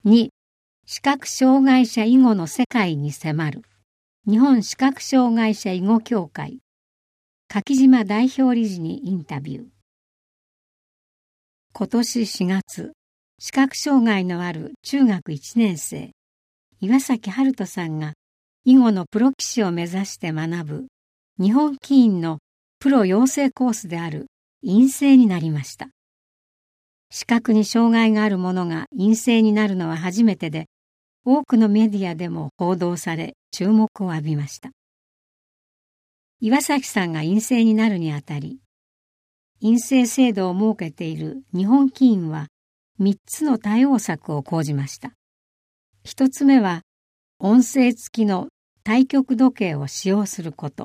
2、視覚障害者囲碁の世界に迫る。日本視覚障害者囲碁協会柿島代表理事にインタビュー。今年4月、視覚障害のある中学1年生、岩崎春人さんが囲碁のプロ棋士を目指して学ぶ日本棋院のプロ養成コースである院生になりました。視覚に障害がある者が院生になるのは初めてで、多くのメディアでも報道され注目を浴びました。岩崎さんが院生になるにあたり、院生制度を設けている日本棋院は3つの対応策を講じました。1つ目は音声付きの対局時計を使用すること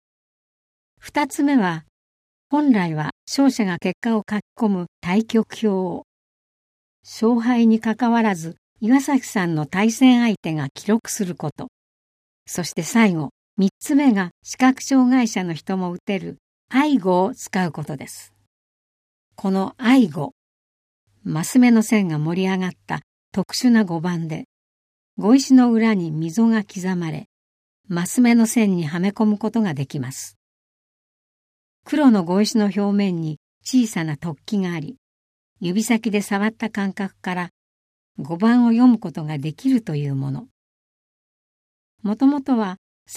。2つ目は本来は勝者が結果を書き込む対局表を勝敗にかかわらず岩崎さんの対戦相手が記録すること。そして最後、3つ目が視覚障害者の人も打てる相碁を使うことです。この相碁、マス目の線が盛り上がった特殊な碁盤で、碁石の裏に溝が刻まれ、マス目の線にはめ込むことができます。黒の碁石の表面に小さな突起があり、指先で触った感覚から碁盤を読むことができるというもの。もともとは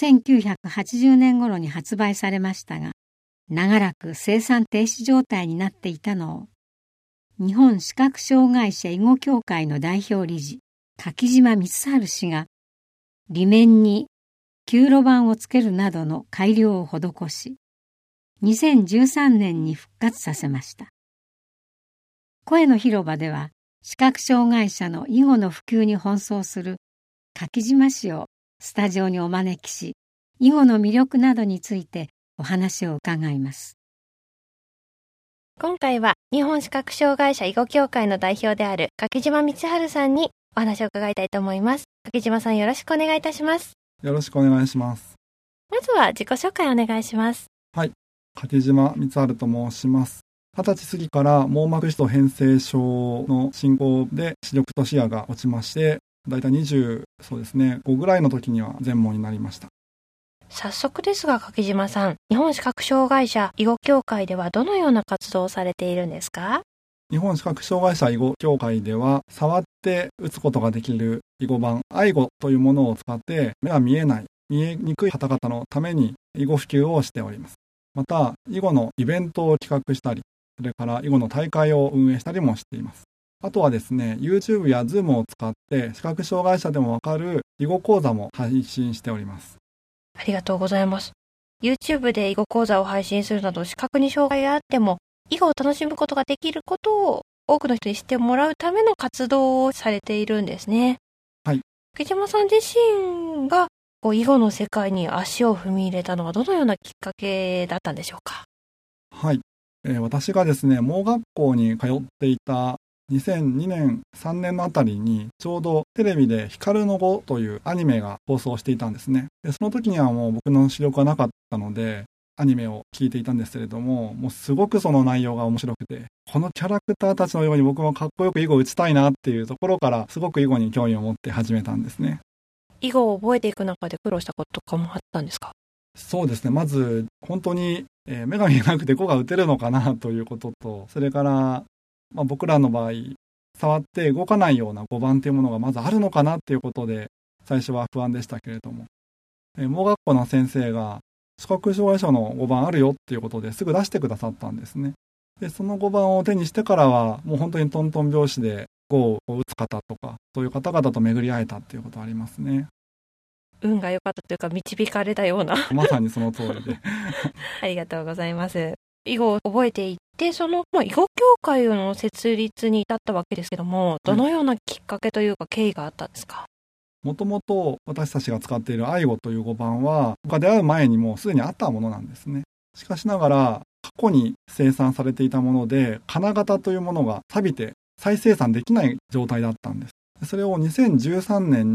1980年頃に発売されましたが、長らく生産停止状態になっていたのを、日本視覚障害者囲碁協会の代表理事、柿島光晴氏が、裏面に9路盤をつけるなどの改良を施し、2013年に復活させました。声の広場では、視覚障害者の囲碁の普及に奔走する柿島氏をスタジオにお招きし、囲碁の魅力などについてお話を伺います。 今回は日本視覚障害者囲碁協会の代表である柿島光晴さんにお話を伺いたいと思います。柿島さん、よろしくお願いいたします。 よろしくお願いします。 まずは自己紹介お願いします。 はい、柿島光晴と申します。20歳過ぎから網膜色素変性症の進行で視力と視野が落ちまして、だいたい25ぐらいの時には全盲になりました。 早速ですが柿島さん、日本視覚障害者囲碁協会ではどのような活動をされているんですか？ 日本視覚障害者囲碁協会では、触って打つことができる囲碁盤、相碁というものを使って目が見えにくい方々のために囲碁普及をしております。また、囲碁のイベントを企画したり、それから囲碁の大会を運営したりもしています。あとはですね、YouTube や Zoom を使って視覚障害者でもわかる囲碁講座も配信しております。 ありがとうございます。YouTube で囲碁講座を配信するなど、視覚に障害があっても囲碁を楽しむことができることを多くの人に知ってもらうための活動をされているんですね。 はい。 柿島さん自身が囲碁の世界に足を踏み入れたのはどのようなきっかけだったんでしょうか？ はい。私がですね、盲学校に通っていた2002年、3年のあたりに、ちょうどテレビで光の碁というアニメが放送していたんですね。で、その時にはもう僕の視力はなかったので、アニメを聞いていたんですけれども、もうすごくその内容が面白くて、このキャラクターたちのように僕もかっこよく囲碁を打ちたいなっていうところから、すごく囲碁に興味を持って始めたんですね。 囲碁を覚えていく中で苦労したこととかもあったんですか？ そうですね。まず、本当に、目が見えなくて碁が打てるのかなということと、それから、僕らの場合、触って動かないような碁盤というものがまずあるのかなっていうことで、最初は不安でしたけれども、盲学校の先生が、視覚障害者の碁盤あるよっていうことですぐ出してくださったんですね。で、その碁盤を手にしてからは、もう本当にトントン拍子で碁を打つ方とか、そういう方々と巡り会えたっていうことありますね。 運が良かったというか、導かれたようなまさにその通りでありがとうございます。囲碁を覚えていって、その、囲碁協会の設立に至ったわけですけども、どのようなきっかけというか経緯があったんですか？ もともと私たちが使っている相碁という碁盤は、他で会う前にもうすでにあったものなんですね。しかしながら、過去に生産されていたもので、金型というものが錆びて再生産できない状態だったんです。それを2013年に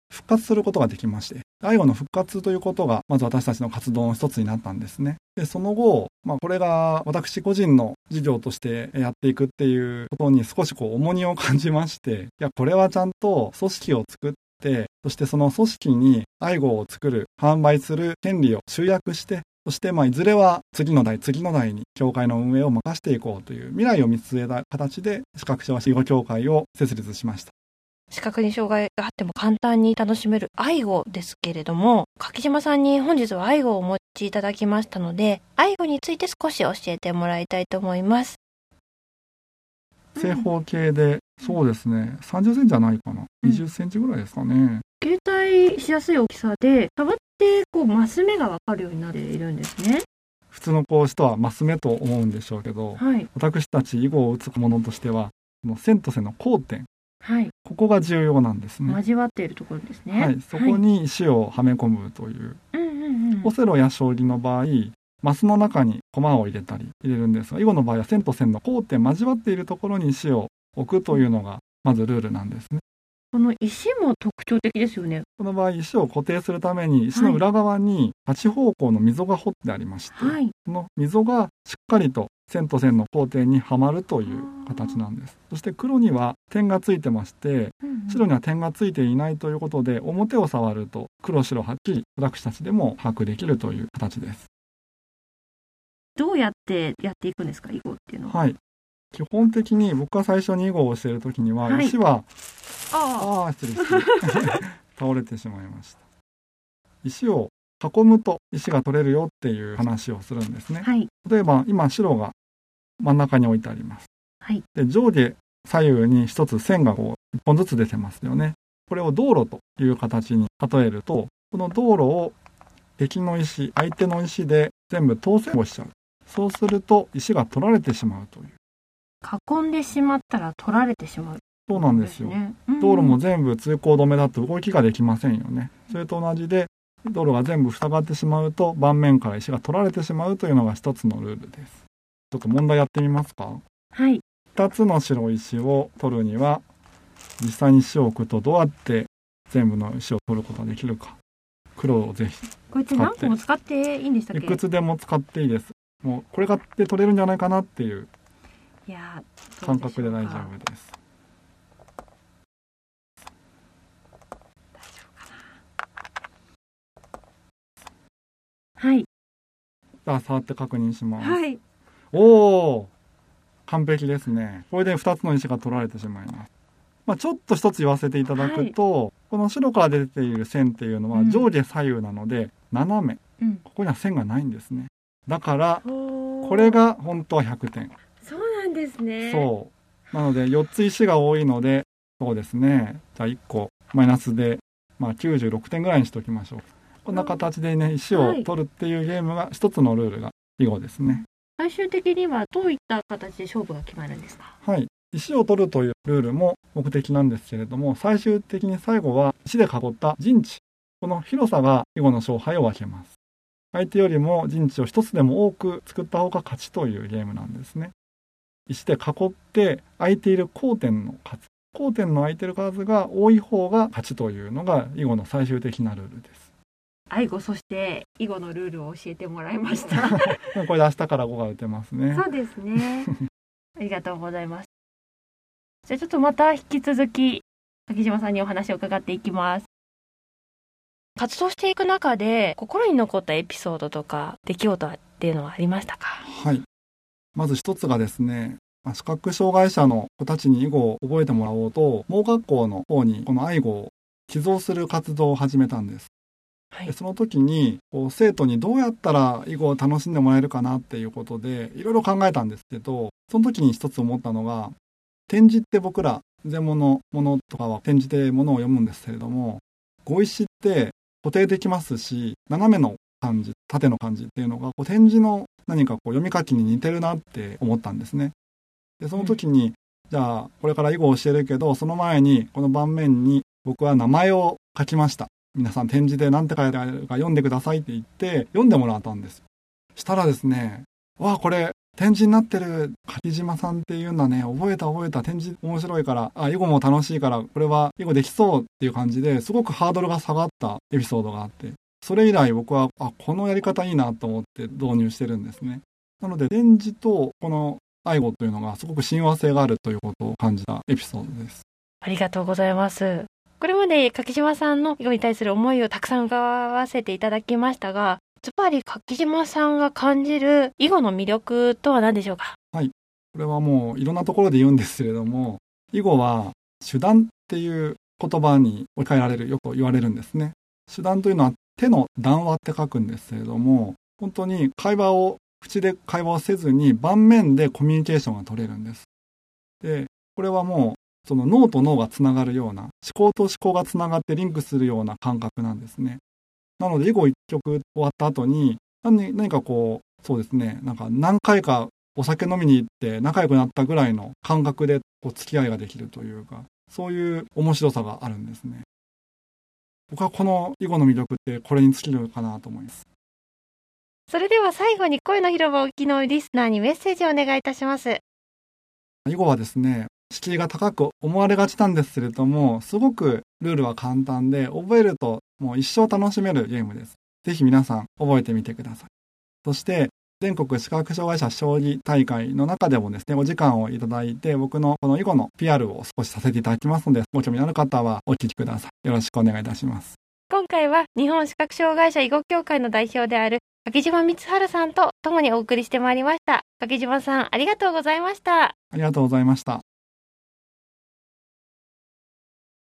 復活することができまして、愛護の復活ということがまず私たちの活動の一つになったんですね。でその後、これが私個人の事業としてやっていくっていうことに少し重荷を感じまして、いやこれはちゃんと組織を作って、そしてその組織に愛護を作る、販売する権利を集約して、そしていずれは次の代に協会の運営を任せていこうという未来を見据えた形で視覚障害者囲碁協会を設立しました。 視覚に障害があっても簡単に楽しめる愛護ですけれども、柿島さんに本日は愛護をお持ちいただきましたので、愛護について少し教えてもらいたいと思います。 正方形で、そうですね、30センチじゃないかな、20センチぐらいですかね。 携帯しやすい大きさで、触ってマス目がわかるようになっているんですね。 普通の人はマス目と思うんでしょうけど、私たち囲碁を打つものとしては、線と線の交点、ここが重要なんですね。 交わっているところですね。 そこに石をはめ込むという。オセロや将棋の場合、マスの中に駒を入れるんですが、囲碁の場合は線と線の交点交わっているところに石を置くというのがまずルールなんですね。 この石も特徴的ですよね。 この場合、石を固定するために石の裏側に8方向の溝が掘ってありまして、この溝がしっかりと線と線の交点にはまるという形なんです。そして黒には点がついてまして、白には点がついていないということで、表を触ると黒白はっきり私たちでも把握できるという形です。 どうやってやっていくんですか、囲碁っていうのは。 基本的に僕が最初に囲碁をしているときには、石は失礼倒れてしまいました。石を囲むと石が取れるよっていう話をするんですね。例えば今白が真ん中に置いてあります。で上下左右に一つ線が1本ずつ出てますよね。これを道路という形に例えると、この道路を敵の石、相手の石で全部当選をしちゃう。そうすると石が取られてしまうという。 囲んでしまったら取られてしまう。 そうなんですよ。道路も全部通行止めだと動きができませんよね。それと同じで、道路が全部塞がってしまうと盤面から石が取られてしまうというのが一つのルールです。ちょっと問題やってみますか。2つの白石を取るには、実際に石を置くとどうやって全部の石を取ることができるか。黒をぜひ使って。 こうやって何個も使っていいんでしたっけ？ いくつでも使っていいです。もうこれがって取れるんじゃないかなっていう感覚で大丈夫です。じゃあ触って確認します。おー、完璧ですね。これで2つの石が取られてしまいます。ちょっと一つ言わせていただくと、この白から出ている線っていうのは上下左右なので斜め、ここには線がないんですね。だからこれが本当は100点。 そうなんですね。 そうなので4つ石が多いので、そうですね、じゃあ1個マイナスで、96点ぐらいにしておきましょう。こんな形でね、石を取るっていうゲームが一つのルールが囲碁ですね。 最終的にはどういった形で勝負が決まるんですか？ 石を取るというルールも目的なんですけれども、最終的に最後は石で囲った陣地、この広さが囲碁の勝敗を分けます。相手よりも陣地を一つでも多く作った方が勝ちというゲームなんですね。石で囲って空いている交点の数、交点の空いている数が多い方が勝ちというのが囲碁の最終的なルールです。 愛碁、そして囲碁のルールを教えてもらいましたこれで明日から碁が打てますね。 そうですねありがとうございます。じゃあちょっとまた引き続き柿島さんにお話を伺っていきます。活動していく中で心に残ったエピソードとか出来事っていうのはありましたか？ まず一つがですね、視覚障害者の子たちに囲碁を覚えてもらおうと、盲学校の方にこの愛碁を寄贈する活動を始めたんです。でその時に生徒にどうやったら囲碁を楽しんでもらえるかなっていうことでいろいろ考えたんですけど、その時に一つ思ったのが、点字って僕ら全物ものとかは点字で物を読むんですけれども、碁石って固定できますし、斜めの漢字、縦の漢字っていうのが点字の何か読み書きに似てるなって思ったんですね。でその時に、じゃあこれから囲碁を教えるけど、その前にこの盤面に僕は名前を書きました。皆さん点字で何て書いてあるか読んでくださいって言って読んでもらったんです。したらですね、これ展示になってる柿島さんっていうんだね、覚えた、展示面白いから、囲碁も楽しいから、これは囲碁できそうっていう感じですごくハードルが下がったエピソードがあって、それ以来僕は、このやり方いいなと思って導入してるんですね。なので、展示とこの囲碁というのがすごく親和性があるということを感じたエピソードです。 ありがとうございます。これまで柿島さんの囲碁に対する思いをたくさん伺わせていただきましたが、ずばり柿島さんが感じる囲碁の魅力とは何でしょうか？ はい。これはもういろんなところで言うんですけれども、囲碁は手段っていう言葉に置き換えられる、よく言われるんですね。手段というのは手の談話って書くんですけれども、本当に口で会話をせずに盤面でコミュニケーションが取れるんです。で、これはもうその脳と脳がつながるような、思考と思考がつながってリンクするような感覚なんですね。なので囲碁一局終わった後に何かそうですね、なんか何回かお酒飲みに行って仲良くなったぐらいの感覚で付き合いができるというか、そういう面白さがあるんですね。僕はこの囲碁の魅力ってこれに尽きるかなと思います。 それでは最後に声の広場をお聞きのリスナーにメッセージをお願いいたします。 囲碁はですね、敷居が高く思われがちなんですけれども、すごくルールは簡単で、覚えるともう一生楽しめるゲームです。ぜひ皆さん覚えてみてください。そして全国視覚障害者将棋大会の中でもですね、お時間をいただいて、僕のこの囲碁の PR を少しさせていただきますので、ご興味のある方はお聞きください。よろしくお願いいたします。 今回は日本視覚障害者囲碁協会の代表である柿島光晴さんと共にお送りしてまいりました。柿島さん、ありがとうございました。 ありがとうございました。